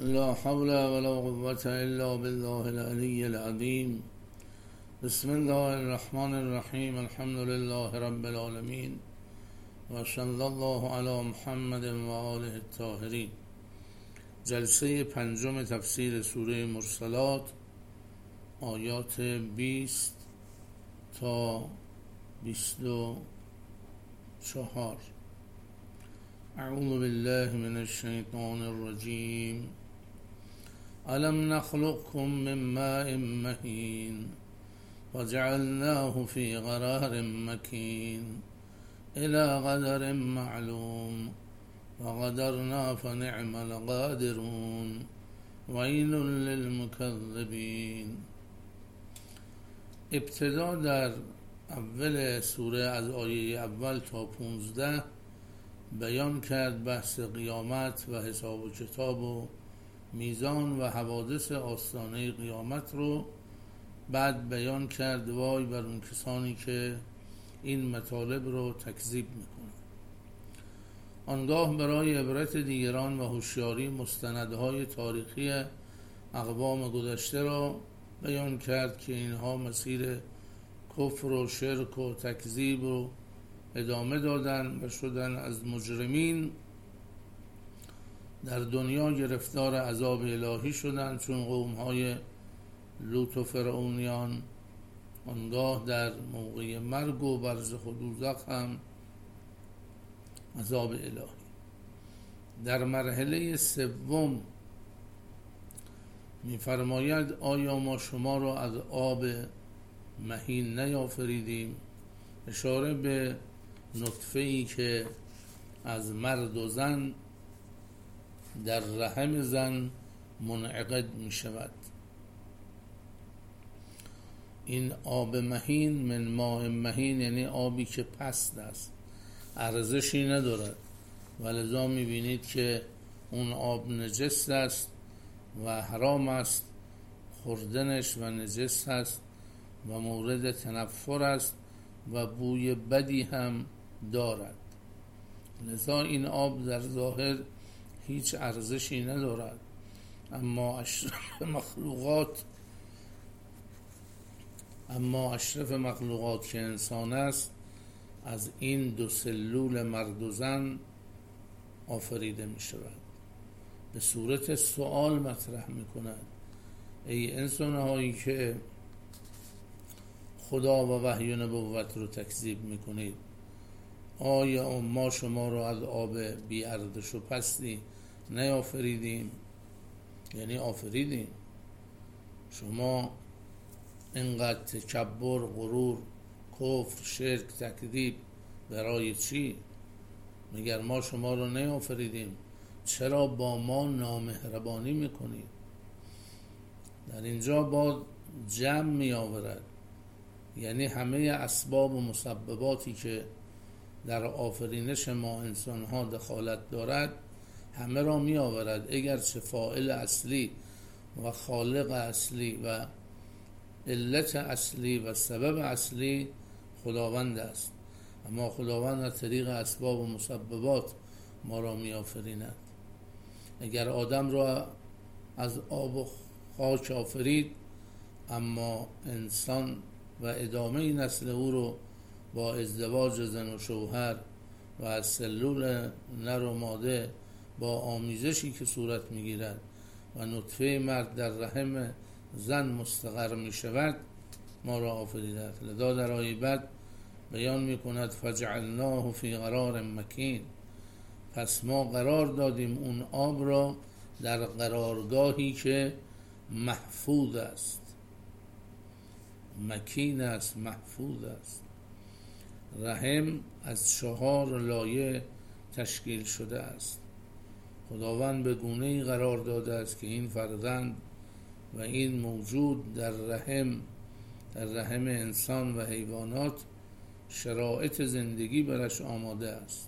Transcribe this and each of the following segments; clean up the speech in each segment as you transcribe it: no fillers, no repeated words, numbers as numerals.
لا حول ولا قوة إلا بالله العلي العظيم. بسم الله الرحمن الرحیم. الحمد لله رب العالمین و صلی الله علی محمد و آله الطاهرین. جلسه پنجم تفسیر سوره مرسلات، آیات 20 تا 24. اعوذ بالله من الشیطان الرجیم. الم نخلقكم من ماء مهین وجعلناه في قرار مكين إلى قدر معلوم وقدرنا فنعم القادرون ويل للمكذبين. ابتدا در اول سوره از آیه اول تا 15 بیان کرد بحث قیامت و حساب و کتاب و میزان و حوادث آستانه قیامت رو. بعد بیان کرد وای بر اون کسانی که این مطالب رو تکذیب میکنن. آنگاه برای عبرت دیگران و هوشیاری مستندهای تاریخی اقوام گذشته را بیان کرد که اینها مسیر کفر و شرک و تکذیب و ادامه دادن و شدن از مجرمین. در دنیا گرفتار عذاب الهی شدند چون قومهای لوط و فرعونیان. آنگاه در موقع مرگ و برزخ و دوزخ هم عذاب الهی. در مرحله سوم می‌فرماید آیا ما شما را از آب مهین نیافریدیم؟ اشاره به نطفه‌ای که از مرد و زن در رحم زن منعقد می شود. این آب مهین من ماء مهین یعنی آبی که پست است، ارزشی ندارد و لذا می بینید که اون آب نجس است و حرام است خوردنش و نجس است و مورد تنفر است و بوی بدی هم دارد. لذا این آب در ظاهر هیچ ارزشی ندارد، اما اشرف مخلوقات که انسان است از این دو سلول مرد و زن آفریده می شود. به صورت سوال مطرح می کند ای انسان هایی که خدا و وحی و نبوت رو تکذیب می کنید، آیا ما شما رو از آب بی ارزش و پستی نیافریدیم؟ یعنی آفریدیم. شما اینقدر تکبر، غرور، کفر، شرک، تکذیب برای چی؟ مگر ما شما رو نیافریدیم؟ چرا با ما نامهربانی میکنید؟ در اینجا با جمع می آورد، یعنی همه اسباب و مسبباتی که در آفرینش ما انسان ها دخالت دارد همه را می آورد. اگرچه فاعل اصلی و خالق اصلی و علت اصلی و سبب اصلی خداوند است، اما خداوند از طریق اسباب و مسببات ما را می آفریند. اگر آدم را از آب و خاک آفرید، اما انسان و ادامه نسل او رو با ازدواج زن و شوهر و از سلول نر و ماده با آمیزشی که صورت میگیرد و نطفه مرد در رحم زن مستقر می شود ما را آفریده است. لذا در آیه بعد بیان می کند فجعلناه فی قرار مکین، پس ما قرار دادیم اون آب را در قرارگاهی که محفوظ است، مکین است، محفوظ است. رحم از 4 لایه تشکیل شده است. خداوند به گونه‌ای قرار داده است که این فرزند و این موجود در رحم انسان و حیوانات شرایط زندگی برش آماده است.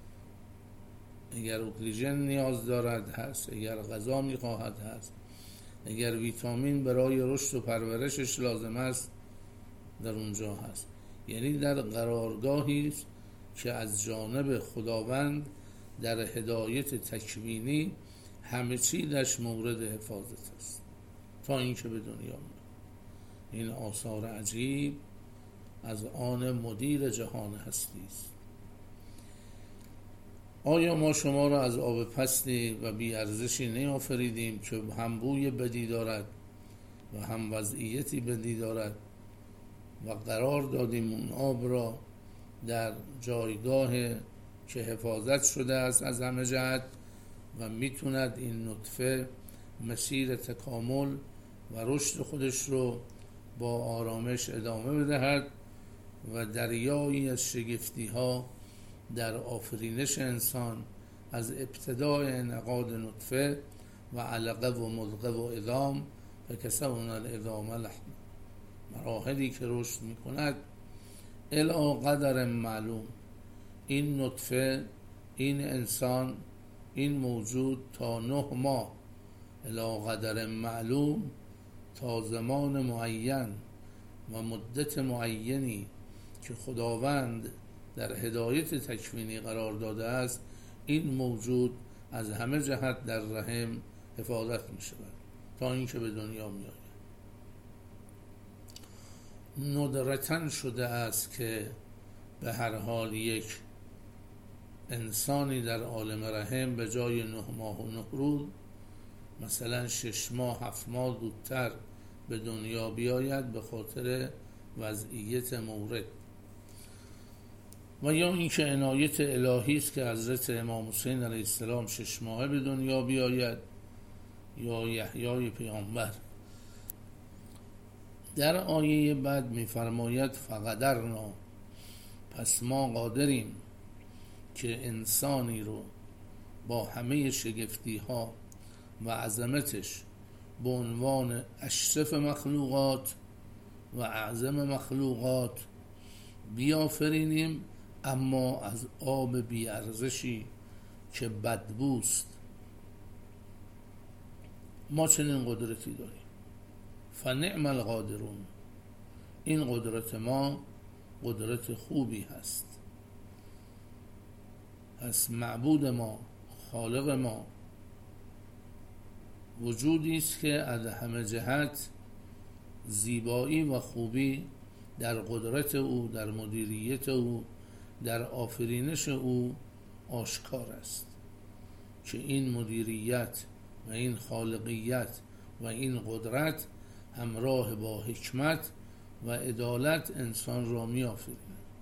اگر اکسیژن نیاز دارد هست، اگر غذا می‌خواهد هست، اگر ویتامین برای رشد و پرورشش لازم است در اونجا هست. یعنی در قرارگاهی که از جانب خداوند در هدایت تکوینی همه چیزش مورد حفاظت است تا اینکه به دنیا میاد. این آثار عجیب از آن مدیر جهان هستی است. آیا ما شما را از آب پستی و بی ارزشی نیافریدیم که هم بوی بدی دارد و هم وضعیتی بدی دارد و قرار دادیم اون آب را در جایگاه که حفاظت شده است از همه جهت و میتوند این نطفه مسیر تکامل و رشد خودش رو با آرامش ادامه بدهد و دریایی از شگفتی ها در آفرینش انسان از ابتدای انعقاد نطفه و علقه و مضغه و عظام و کسونا العظام لحم، مراحلی که رشد می کند الی قدر معلوم. این نطفه، این انسان، این موجود تا 9 ماه الی قدر معلوم، تا زمان معین و مدت معینی که خداوند در هدایت تکوینی قرار داده است، این موجود از همه جهت در رحم حفاظت می شود تا اینکه به دنیا می آید. ندرتاً شده است که به هر حال یک انسانی در عالم رحم به جای 9 ماه و 9 روز مثلا 6 ماه 7 ماه زودتر به دنیا بیاید به خاطر وضعیت مورد، و یا اینکه عنایت الهی است که حضرت امام حسین علیه السلام 6 ماهه به دنیا بیاید یا یحیی پیامبر. در آیه بعد می‌فرماید فقدرنا، پس ما قادریم که انسانی رو با همه شگفتی ها و عظمتش به عنوان اشرف مخلوقات و اعظم مخلوقات بیافرینیم، اما از آب بیارزشی که بدبوست. ما چنین قدرتی داریم. فنعم القادرون، این قدرت ما قدرت خوبی هست. پس معبود ما، خالق ما، وجودی است که از همه جهت زیبایی و خوبی در قدرت او، در مدیریت او، در آفرینش او آشکار است که این مدیریت و این خالقیت و این قدرت همراه با حکمت و عدالت انسان را می آفریند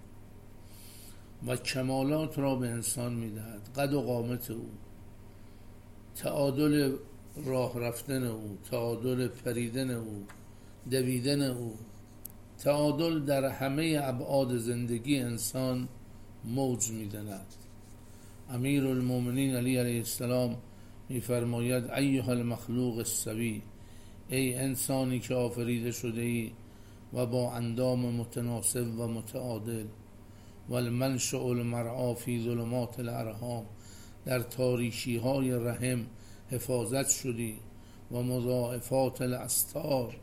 و کمالات را به انسان می دهد. قد و قامت او، تعادل راه رفتن او، تعادل پریدن او، دویدن او، تعادل در همه ابعاد زندگی انسان موج می دهد. امیر المؤمنین علی علیه السلام می فرماید ایها المخلوق السوی، ای انسانی که آفریده شده ای و با اندام متناسب و متعادل، و المنشأ المرعی فی ظلمات الارحام، در تاریکی های رحم حفاظت شدی، و مضاعفات الاستار،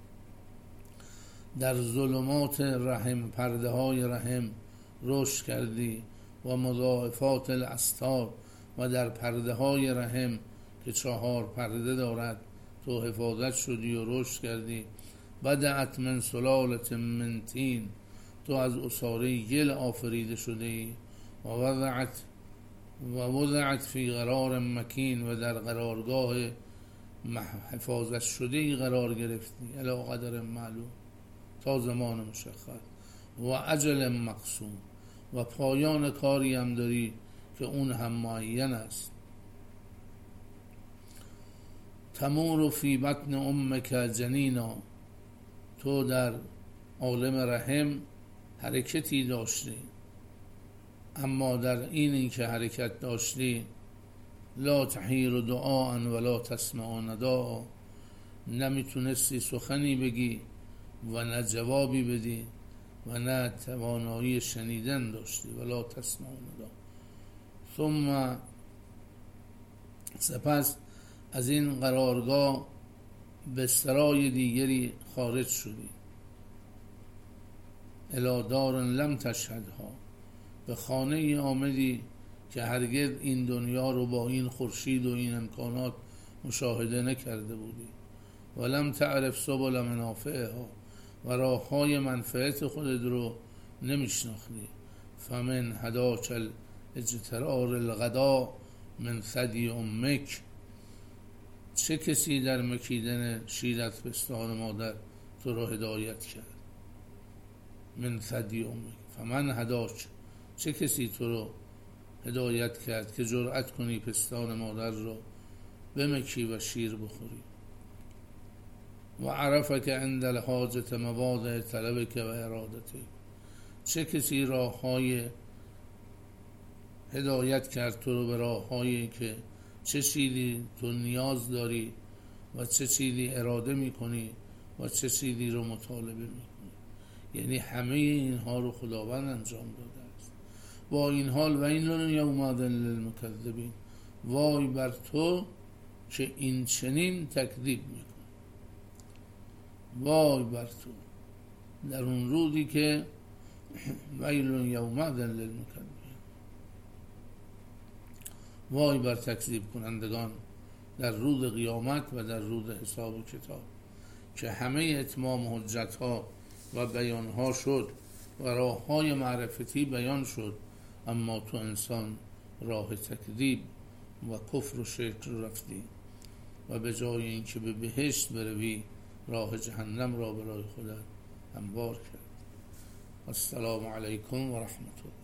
در ظلمات رحم، پرده های رحم رشد کردی، و مضاعفات الاستار، و در پرده های رحم که 4 پرده دارد تو حفاظت شدی و رشد کردی. بدأت من سلالة من طین، تو از عصاره گل آفریده شده ای، و وضعت فی قرار مکین، و در قرارگاه حفاظت شده ای قرار گرفتی، الی قدر معلوم، تا زمان مشخص، و اجل مقسوم، و پایان کاری هم داری که اون هم معین است. تمور فی بطن امک جنینا، تو در عالم رحم حرکتی داشتی، اما در این که حرکت داشتی لا تحیر دعاء ولا تسمع نداء، نمیتونستی سخنی بگی و نه جوابی بدی و نه توانایی شنیدن داشتی. ولا تسمع نداء. ثم، سپس از این قرارگاه به سرای دیگری خارج شدی، الی دار لم تشهدها، به خانه ای آمدی که هرگز این دنیا رو با این خورشید و این امکانات مشاهده نکرده بودی. ولم تعرف سبل منافعها، و راه های منفعت خودت رو نمیشناختی. فمن هداک الاجترار الغدا من ثدی امک، چه کسی در مکیدن شیر پستان مادر تو را هدایت کرد؟ من ثدی امک، فمن هداک، چه کسی تو رو هدایت کرد که جرأت کنی پستان مادر رو بمکی و شیر بخوری؟ و عرفک عند الحاجت مواضع طلبک و ارادتک، چه کسی راه های هدایت کرد تو رو به راه هایی که چه چیزی تو نیاز داری و چه چیزی اراده میکنی و چه چیزی رو مطالبه میکنی. یعنی همه اینها رو خداوند انجام داده است. با این حال و این یومئذ للمکذبین، وای بر تو که این چنین تکذیب میکنی. وای بر تو در اون روزی که ویل یومئذ للمکذبین، وای بر تکذیب کنندگان در روز قیامت و در روز حساب و کتاب، که همه اتمام حجت ها و بیان ها شد و راه های معرفتی بیان شد، اما تو انسان راه تکذیب و کفر و شرک رو رفتی و به جای اینکه به بهشت بروی راه جهنم را برای خودت هموار کرد. السلام علیکم و رحمت الله.